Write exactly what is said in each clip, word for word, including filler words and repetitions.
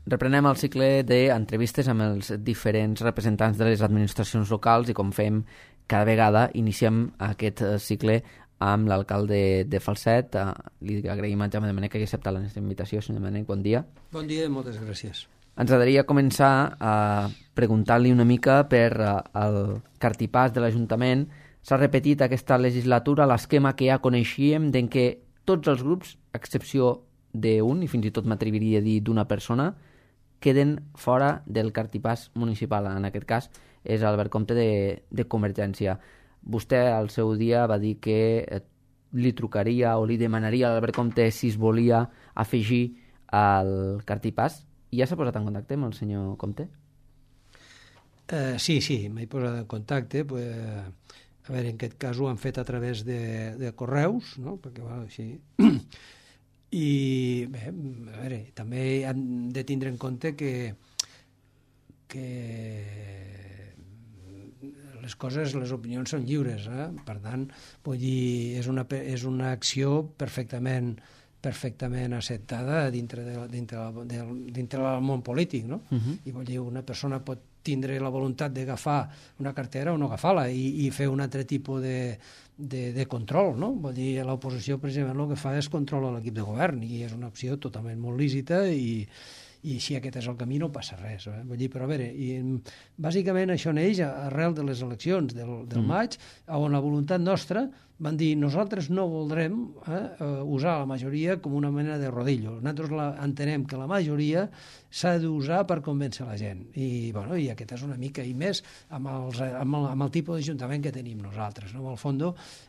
reprenem el cicle d'entrevistes amb els diferents representants de les administracions locals i com fem cada vegada iniciem aquest cicle amb l'alcalde de Falset. Li agraïm a Jaume Domènech que hagi acceptat la nostra invitació. Senyor Domènech, bon dia. Bon dia i moltes gràcies. Ens agradaria començar a preguntar-li una mica per el cartipàs de l'Ajuntament. S'ha repetit aquesta legislatura l'esquema que ja coneixíem d'en què tots els grups, a excepció d'un, i fins i tot m'atreviria a dir d'una persona, queden fora del cartipàs municipal. En aquest cas és Albert Comte de, de Convergència. Vostè al seu dia va dir que li trucaria o li demanaria a Albert Comte si es volia afegir al cartipàs. I ja s'ha posat en contacte amb el senyor Comte? Uh, sí, sí, m'he posat en contacte. Pues, a veure, en aquest cas ho han fet a través de, de correus, no? Perquè, bueno, així... I bé, a veure, també hem de tindre en compte que, que les coses, les opinions són lliures, eh? Per tant, vull dir, és una, és una acció perfectament perfectament acceptada dintre, de, dintre, de, dintre del món polític, no? Uh-huh. I vull dir, una persona pot tindre la voluntat d'agafar una cartera o no agafar-la i, i fer un altre tipus de, de, de control, no? Vull dir, l'oposició precisament el que fa és controlar l'equip de govern i és una opció totalment molt lícita i, i si aquest és el camí no passa res. Eh? Vull dir, però a veure, i, bàsicament això neix arrel de les eleccions del, del mm. maig, on la voluntat nostra van dir nosaltres no voldrem eh, usar la majoria com una mena de rodillo. Nosaltres la, entenem que la majoria s'ha d'usar per convèncer la gent. I, bueno, i aquest és una mica, i més amb, els, amb, el, amb el tipus d'Ajuntament que tenim nosaltres. No? En el fons,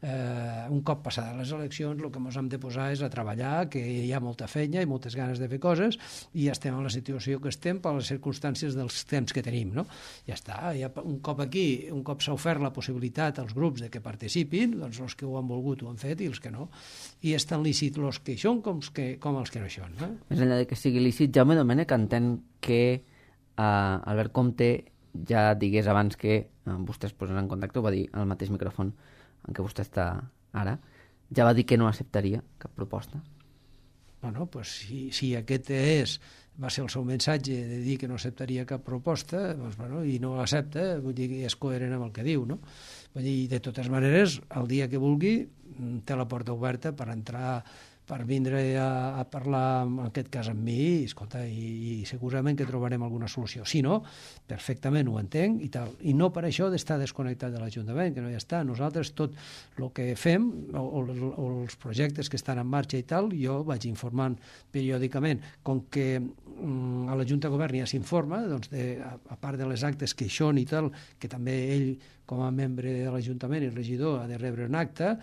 eh, un cop passades les eleccions, el que ens hem de posar és a treballar, que hi ha molta feina i moltes ganes de fer coses, i ja estem en la situació que estem per les circumstàncies dels temps que tenim. No? Ja està, ja, un cop aquí, un cop s'ha ofert la possibilitat als grups de que participin, doncs els que ho han volgut ho han fet i els que no. I és tan lícit els que hi són com els que, com els que no hi són. Eh? Més enllà de que sigui lícit, Jaume Domènech entén que uh, Albert Comte ja digués abans que uh, vostè es posés en contacte, ho va dir al mateix micròfon en què vostè està ara, ja va dir que no acceptaria cap proposta. Bueno, pues si, si aquest és, va ser el seu missatge de dir que no acceptaria cap proposta, doncs, bueno, i no l'accepta, vull dir que és coherent amb el que diu, no? Vull dir, de totes maneres, el dia que vulgui, té la porta oberta per entrar, per vindre a, a parlar, en aquest cas amb mi, i, escolta, i, i segurament que trobarem alguna solució. Si no, perfectament ho entenc i tal. I no per això d'estar desconnectat de l'Ajuntament, que no hi està. Nosaltres tot el que fem, o, o, o els projectes que estan en marxa i tal, jo vaig informant periòdicament. Com que mm, a la Junta de Govern ja s'informa, doncs de, a, a part de les actes que hi són i tal, que també ell, com a membre de l'Ajuntament i regidor, ha de rebre un acte,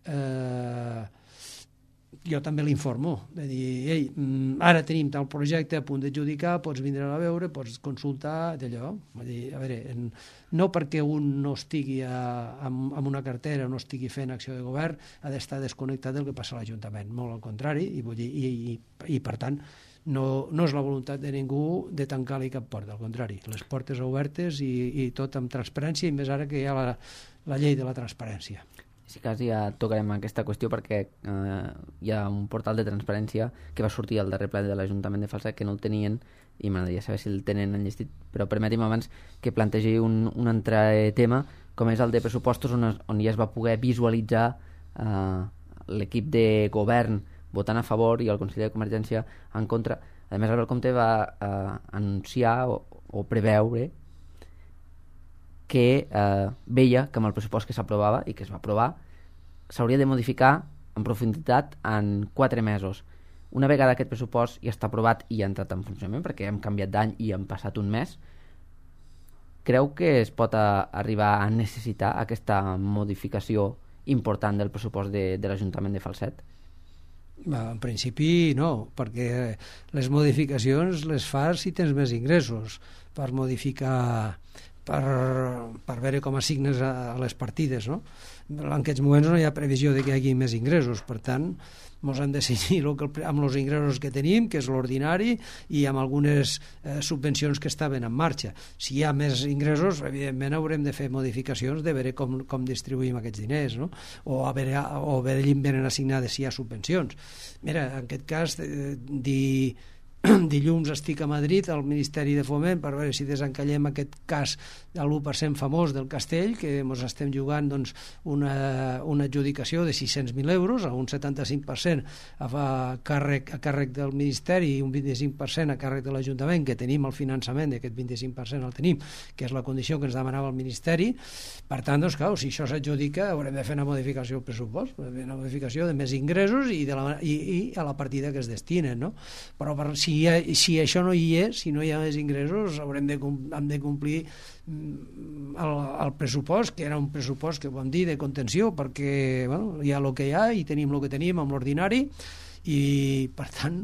eh, jo també l'informo, de dir, ei, ara tenim tal projecte a punt d'adjudicar, pots vindre a veure, pots consultar, d'allò. Vull dir, a veure, en, no perquè un no estigui a, amb, amb una cartera o no estigui fent acció de govern, ha d'estar desconnectat del que passa a l'Ajuntament, molt al contrari, i, vull dir, i, i, i per tant, no, no és la voluntat de ningú de tancar-li cap porta, al contrari, les portes obertes i, i tot amb transparència, i més ara que hi ha la, la llei de la transparència. Si cas ja tocarem aquesta qüestió perquè eh, hi ha un portal de transparència que va sortir al darrer ple de l'Ajuntament de Falset que no el tenien i m'agradaria saber si el tenen enllestit, però permeti'm abans que plantegi un, un altre tema com és el de pressupostos on, es, on ja es va poder visualitzar eh, l'equip de govern votant a favor i el Consell de Convergència en contra. A més, Albert Comte va eh, anunciar o, o preveure que eh, veia que amb el pressupost que s'aprovava i que es va aprovar s'hauria de modificar en profunditat en quatre mesos. Una vegada aquest pressupost ja està aprovat i ha entrat en funcionament, perquè hem canviat d'any i hem passat un mes, creu que es pot a, arribar a necessitar aquesta modificació important del pressupost de, de l'Ajuntament de Falset? En principi no, perquè les modificacions les fas si tens més ingressos per modificar, per, per veure com assignes a, a les partides, no? En aquests moments no hi ha previsió de que hi hagi més ingressos, per tant ens hem de cenyir amb els ingressos que tenim, que és l'ordinari, i amb algunes eh, subvencions que estaven en marxa. Si hi ha més ingressos, evidentment haurem de fer modificacions de veure com, com distribuïm aquests diners, no? O a veure, o a veure venen assignades si hi ha subvencions. Mira, en aquest cas, eh, dir dilluns estic a Madrid, al Ministeri de Foment, per veure si desencallem aquest cas de l'u per cent famós del Castell, que ens estem jugant doncs, una, una adjudicació de sis-cents mil euros, a un setanta-cinc per cent a, a, càrrec, a càrrec del Ministeri i un vint-i-cinc per cent a càrrec de l'Ajuntament, que tenim el finançament d'aquest vint-i-cinc per cent el tenim, que és la condició que ens demanava el Ministeri. Per tant, doncs, clar, si això s'adjudica, haurem de fer una modificació del pressupost, una modificació de més ingressos i, de la, i, i a la partida que es destinen, no? Però per, si, si això no hi és, si no hi ha més ingressos, haurem de, hem de complir el, el pressupost, que era un pressupost que ho vam dir de contenció, perquè bueno, hi ha el que hi ha i tenim el que tenim amb l'ordinari i per tant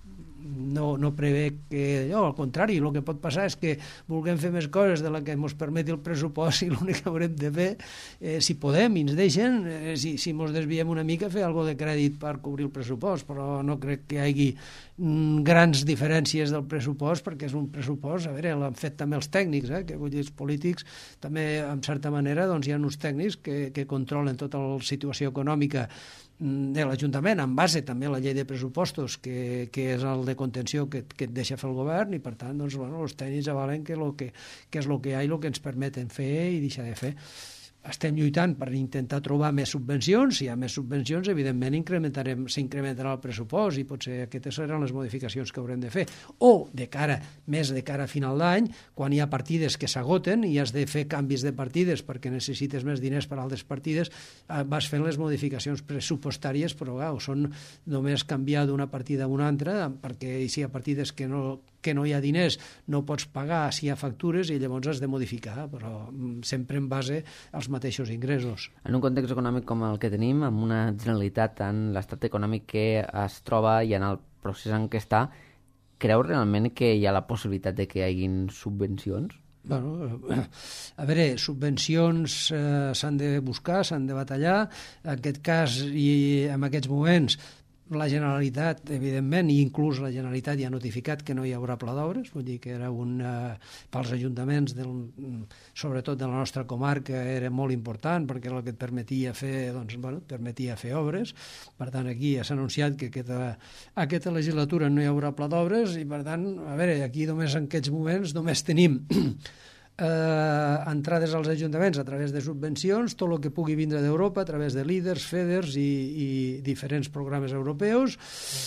no, no prevé que no, al contrari, el que pot passar és que vulguem fer més coses de la que ens permeti el pressupost i l'únic que haurem de fer, eh, si podem i ens deixen, eh, si, si ens desviem una mica, fer alguna de crèdit per cobrir el pressupost, però no crec que hi hagi mm, grans diferències del pressupost, perquè és un pressupost, a veure, l'han fet també els tècnics, eh, que vull dir, els polítics també, en certa manera, doncs hi ha uns tècnics que, que controlen tota la situació econòmica de l'Ajuntament, en base també a la llei de pressupostos, que, que és el de contenció que, que et deixa fer el govern, i per tant, doncs, bueno, els tècnics avalen que, lo que, que és el que hi ha i el que ens permeten fer i deixar de fer. Estem lluitant per intentar trobar més subvencions. Si hi ha més subvencions, evidentment incrementarem, s'incrementarà el pressupost i potser aquestes seran les modificacions que haurem de fer. O de cara, més de cara a final d'any, quan hi ha partides que s'agoten i has de fer canvis de partides perquè necessites més diners per a altres partides, vas fent les modificacions pressupostàries, però wow, són només canviar d'una partida a una altra, perquè si hi ha partides que no que no hi ha diners, no pots pagar si hi ha factures i llavors has de modificar, però sempre en base als mateixos ingressos. En un context econòmic com el que tenim, amb una generalitat en l'estat econòmic que es troba i en el procés en què està, creu realment que hi ha la possibilitat de que hi hagin subvencions? Bueno, a veure, subvencions eh, s'han de buscar, s'han de batallar. En aquest cas i en aquests moments la Generalitat, evidentment, i inclús la Generalitat ja ha notificat que no hi haurà pla d'obres, vull dir que era un, eh, pels ajuntaments, del, sobretot de la nostra comarca, era molt important perquè era el que et permetia fer, doncs, bueno, permetia fer obres. Per tant, aquí ja s'ha anunciat que aquesta, aquesta legislatura no hi haurà pla d'obres i, per tant, a veure, aquí només en aquests moments només tenim Eh, entrades als ajuntaments a través de subvencions, tot el que pugui vindre d'Europa a través de líders, feders i, i diferents programes europeus,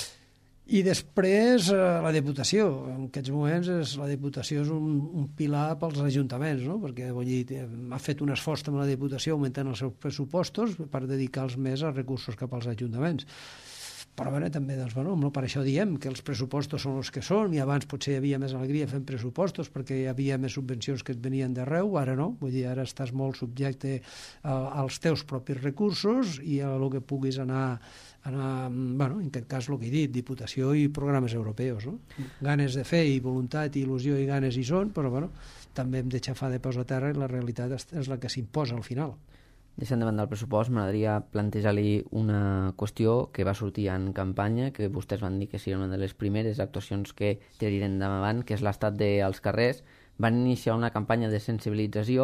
i després eh, la Diputació. En aquests moments és, la Diputació és un, un pilar pels ajuntaments, no? Perquè vull dir, ha fet un esforç amb la Diputació augmentant els seus pressupostos per dedicar-los més als recursos cap als ajuntaments. Però bé, també, doncs, bueno, per això diem que els pressupostos són els que són, i abans potser hi havia més alegria fent pressupostos perquè hi havia més subvencions que et venien d'arreu, ara no, vull dir, ara estàs molt subjecte a, als teus propis recursos i a el que puguis anar, anar, bueno, en aquest cas el que he dit, Diputació i programes europeus, no? Ganes de fer i voluntat i il·lusió i ganes hi són, però bueno, també hem de xafar de peus a terra i la realitat és la que s'imposa al final. Deixant de banda el pressupost, m'agradaria plantejar-li una qüestió que va sortir en campanya, que vostès van dir que seria una de les primeres actuacions que tirarien endavant, que és l'estat dels carrers. Van iniciar una campanya de sensibilització.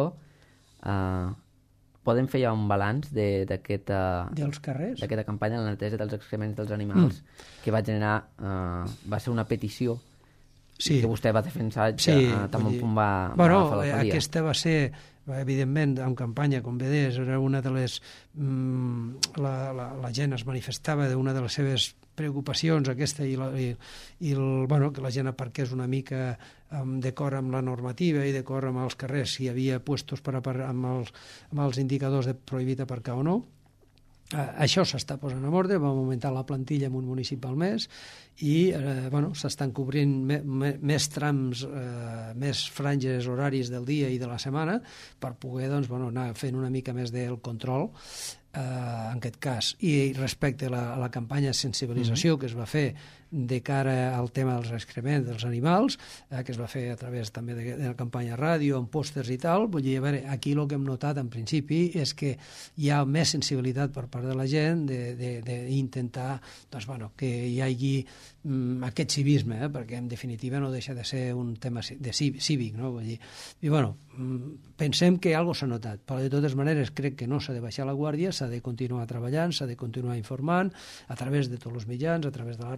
Uh, Podem fer ja un balanç d'aquesta d'aquesta campanya, la neteja dels excrements dels animals, mm. que va generar, uh, va ser una petició sí. que vostè va defensar sí, uh, tant un punt va, bueno, va agafar l'alcaldia. Aquesta va ser evidentment, en campanya, com bé deies, era una de les... Mm, la, la, la gent es manifestava d'una de les seves preocupacions, aquesta, i, la, i, i el, bueno, que la gent aparqués una mica um, d'acord amb la normativa i d'acord amb els carrers, si hi havia puestos per apar, amb, els, amb els indicadors de prohibit aparcar o no. Uh, això s'està posant en ordre, vam augmentar la plantilla en un municipal més i eh, bueno, s'estan cobrint me, me, més trams, eh, més franges horaris del dia i de la setmana per poder doncs, bueno, anar fent una mica més del control eh, en aquest cas. I respecte a la, a la campanya de sensibilització mm-hmm. que es va fer de cara al tema dels excrements dels animals, eh, que es va fer a través també de, de la campanya ràdio, amb pòsters i tal, vull dir, a veure, aquí el que hem notat en principi és que hi ha més sensibilitat per part de la gent d'intentar doncs, bueno, que hi hagi mm, aquest civisme, eh, perquè en definitiva no deixa de ser un tema de cívic, no? Vull dir, i bueno, pensem que alguna cosa s'ha notat, però de totes maneres crec que no s'ha de baixar la guàrdia, s'ha de continuar treballant, s'ha de continuar informant a través de tots els mitjans, a través de la ràdio, a través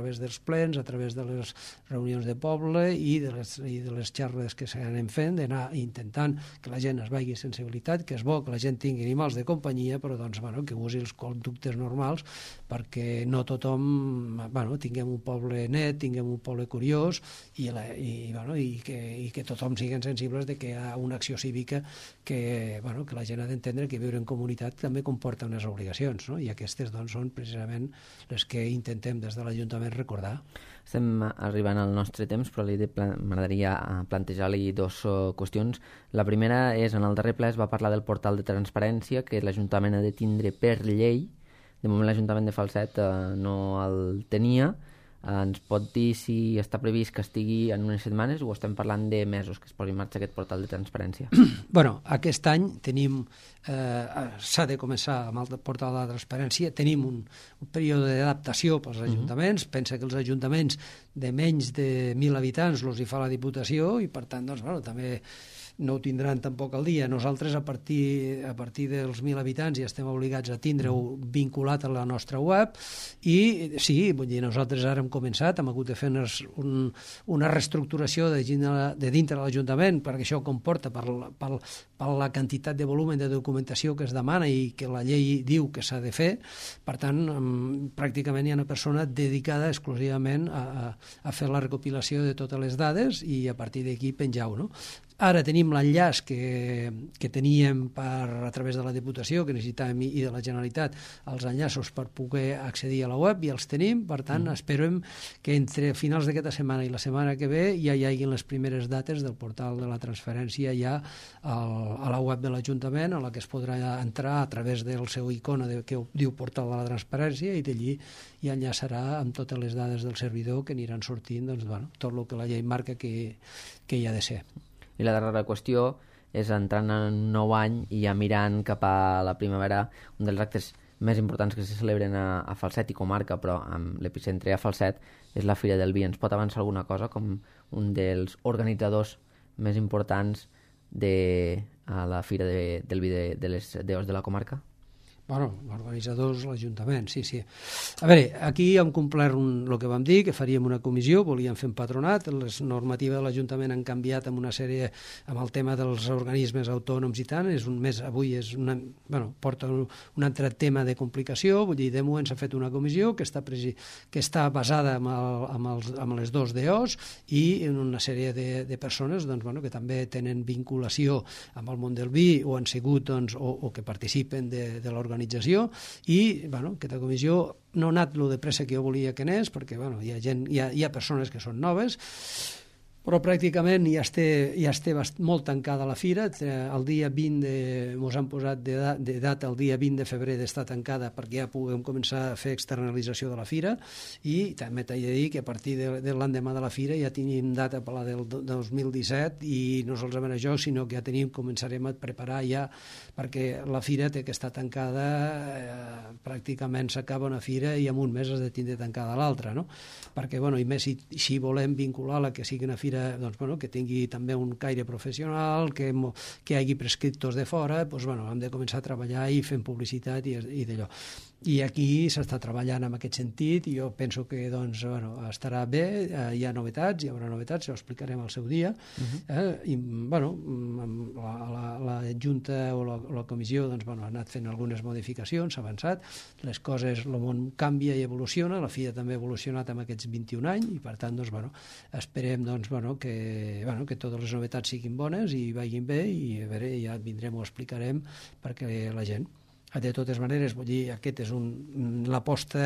través dels plens, a través de les reunions de poble i de les, i de les xerrades que s'anem fent, d'anar intentant que la gent es vegi sensibilitat, que és bo que la gent tingui animals de companyia, però doncs, bueno, que usi els conductes normals perquè no tothom, bueno, tinguem un poble net, tinguem un poble curiós i, la, i, bueno, i, que, i que tothom siguin sensibles de que hi ha una acció cívica que, bueno, que la gent ha d'entendre que viure en comunitat també comporta unes obligacions, no? I aquestes doncs, són precisament les que intentem des de l'Ajuntament recordar. Estem arribant al nostre temps, però m'agradaria plantejar-li dues qüestions. La primera és, en el darrer ple es va parlar del portal de transparència que l'Ajuntament ha de tindre per llei. De moment l'Ajuntament de Falset eh, no el tenia. Eh, ens pot dir si està previst que estigui en unes setmanes o estem parlant de mesos que es posi en marxa aquest portal de transparència? Bueno, aquest any tenim, eh, s'ha de començar amb el portal de la transparència, tenim un, un període d'adaptació pels ajuntaments. Uh-huh. Pensa que els ajuntaments de menys de mil habitants els hi fa la Diputació i per tant, doncs, bueno, també no ho tindran tampoc al dia. Nosaltres, a partir, a partir dels mil habitants, ja estem obligats a tindre-ho vinculat a la nostra web i sí, vull dir, nosaltres ara hem començat, hem hagut de fer un, una reestructuració de, de dintre de l'Ajuntament perquè això comporta per, per, per la quantitat de volum de documentació que es demana i que la llei diu que s'ha de fer. Per tant, pràcticament hi ha una persona dedicada exclusivament a, a, a fer la recopilació de totes les dades i a partir d'aquí penjar-ho, no? Ara tenim l'enllaç que, que teníem per, a través de la Diputació, que necessitàvem, i de la Generalitat, els enllaços per poder accedir a la web, i els tenim. Per tant, mm. esperem que entre finals d'aquesta setmana i la setmana que ve ja hi hagin les primeres dates del portal de la transferència ja al, a la web de l'Ajuntament, a la que es podrà entrar a través del seu icona de, que diu portal de la transparència, i d'allí ja enllaçarà amb totes les dades del servidor que aniran sortint, doncs, bueno, tot el que la llei marca que, que hi ha de ser. I la darrera qüestió és, entrant en un nou any i ja mirant cap a la primavera, un dels actes més importants que se celebren a, a Falset i comarca, però amb l'epicentre a Falset, és la Fira del Vi. Ens pot avançar alguna cosa com un dels organitzadors més importants de a la Fira de, del Vi de, de les Deos de la comarca? Bueno, organitzadors, l'Ajuntament, sí, sí. A veure, aquí hem complert un, el que vam dir, que faríem una comissió, volíem fer un patronat, les normatives de l'Ajuntament han canviat amb una sèrie, amb el tema dels organismes autònoms i tant, és un més, avui és una, bueno, porta un, un altre tema de complicació, vull dir, de moment s'ha fet una comissió que està, presi, que està basada amb, el, amb, els, amb les dos D Os i en una sèrie de, de persones doncs, bueno, que també tenen vinculació amb el món del vi o han sigut, doncs, o, o que participen de, de l'organització organització i, bueno, aquesta comissió no ha anat lo de pressa que jo volia que anés, perquè, bueno, hi ha gent, hi ha, hi ha persones que són noves, però pràcticament ja està, ja està molt tancada la fira. El dia vint de, mos han posat de, de data el dia vint de febrer d'estar tancada perquè ja puguem començar a fer externalització de la fira, i també t'he de dir que a partir de, de l'endemà de la fira ja tenim data per la del dos mil disset i no solament això, sinó que ja tenim, començarem a preparar ja, perquè la fira té que estar tancada, eh, pràcticament s'acaba una fira i en un mes has de tindre tancada l'altra, no? Perquè, bueno, i més si, si volem vincular la que sigui una fira, doncs, bueno, que tingui també un caire professional, que, que hi hagi prescriptors de fora, doncs, bueno, hem de començar a treballar i fent publicitat i, i d'allò. I aquí s'està treballant en aquest sentit i jo penso que doncs, bueno, estarà bé, eh, hi ha novetats, hi haurà novetats, ho explicarem al seu dia. Uh-huh. eh, i, bueno, la, la, la Junta o la, la Comissió doncs, bueno, ha anat fent algunes modificacions, s'ha avançat, les coses, el món canvia i evoluciona, la Fira també ha evolucionat en aquests vint-i-un anys i per tant doncs, bueno, esperem doncs, bueno, que, bueno, que totes les novetats siguin bones i vagin bé i a veure, ja vindrem, ho explicarem perquè la gent. De totes maneres, vull dir, aquest és un, l'aposta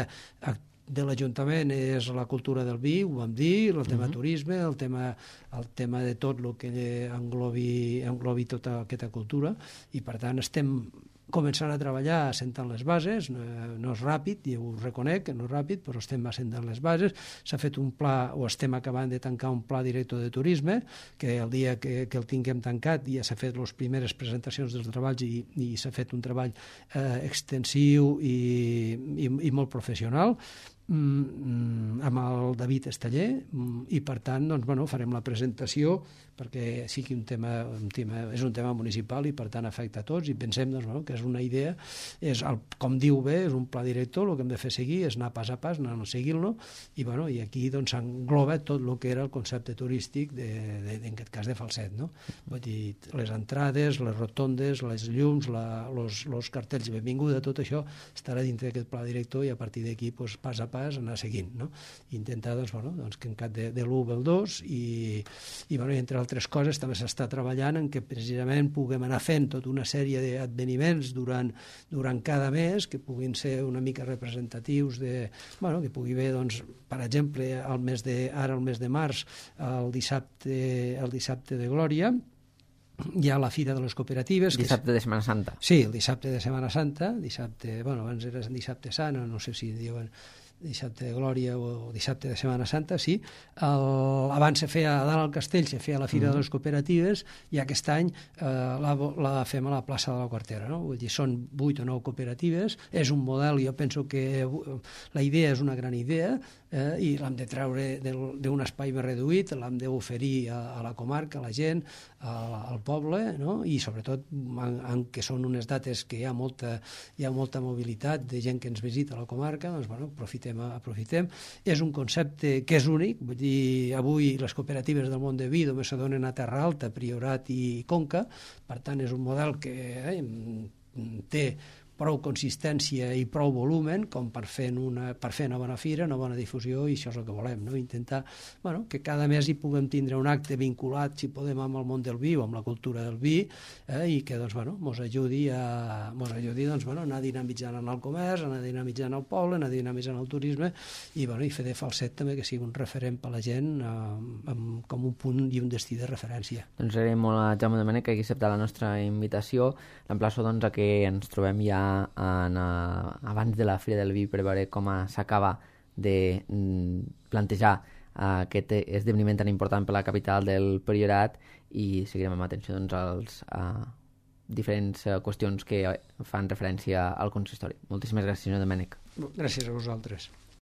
de l'Ajuntament és la cultura del vi, ho vam dir, el tema uh-huh. turisme, el tema, el tema de tot el que englobi, englobi tota aquesta cultura, i per tant estem començant a treballar assentant les bases, no, no és ràpid, i ho reconec que no és ràpid, però estem assentant les bases, s'ha fet un pla, o estem acabant de tancar un pla director de turisme, que el dia que, que el tinguem tancat ja s'ha fet les primeres presentacions dels treballs i, i s'ha fet un treball eh, extensiu i, i, i molt professional, mm, amb el David Esteller, mm, i per tant doncs, bueno, farem la presentació perquè sigui un tema, un tema, és un tema municipal i per tant afecta a tots, i pensem doncs, bueno, que és una idea, és el, com diu bé, és un pla director, el que hem de fer seguir és anar pas a pas, anar seguint-lo, i, bueno, i aquí doncs, s'engloba tot el que era el concepte turístic de, de, en aquest cas de Falset, no? Vull dir, les entrades, les rotondes, les llums, la, los, los cartells de benvinguda, tot això estarà dintre d'aquest pla director, i a partir d'aquí doncs, pas a pas anar seguint, no? I intentar doncs, bueno, doncs, que en cap de, de l'u ve el dos, i, i, bueno, i entre altres coses també s'està treballant en que precisament puguem anar fent tota una sèrie d'adveniments durant, durant cada mes que puguin ser una mica representatius de, bueno, que pugui haver, doncs, per exemple, el mes de, ara el mes de març, el dissabte, el dissabte de Glòria, hi ha la Fira de les Cooperatives. Dissabte que és... de Setmana Santa. Sí, el dissabte de Setmana Santa, dissabte, bueno, abans era dissabte sant, no sé si diuen dissabte de Glòria o dissabte de Setmana Santa, sí. El, abans se feia a dalt al castell, se feia la Fira mm. de les Cooperatives, i aquest any eh, la, la fem a la plaça de la Quartera, no? Vull dir, són vuit o nou cooperatives, és un model, jo penso que la idea és una gran idea, eh, i l'hem de treure d'un espai més reduït, l'hem d'oferir a, a la comarca, a la gent, a, al poble, no? I sobretot en, en que són unes dates que hi ha molta, hi ha molta mobilitat de gent que ens visita a la comarca, doncs, bueno, aprofitem aprofitem. És un concepte que és únic, vull dir, avui les cooperatives del món de vi només se donen a Terra Alta, Priorat i Conca, per tant és un model que eh, té prou consistència i prou volumen com per fer una, per fer una bona fira, una bona difusió, i això és el que volem, no? Intentar, bueno, que cada mes hi puguem tindre un acte vinculat, si podem, amb el món del vi o amb la cultura del vi, eh, i que doncs, bueno, mos ajudi a mos ajudi, doncs, bueno, anar dinamitzant en el comerç, anar dinamitzant el poble, anar dinamitzant el turisme, i, bueno, i fer de Falset també que sigui un referent per la gent, eh, amb, com un punt i un destí de referència. Doncs agraïm molt a Jaume Domènech que hagi acceptat la nostra invitació. L'emplaço, doncs, a que ens trobem ja En, uh, abans de la Fira del Vi per veure com s'acaba de mm, plantejar uh, aquest esdeveniment tan important per la capital del Priorat, i seguirem amb atenció, doncs, als uh, diferents uh, qüestions que fan referència al consistori. Moltíssimes gràcies, senyor Domènech. Gràcies a vosaltres.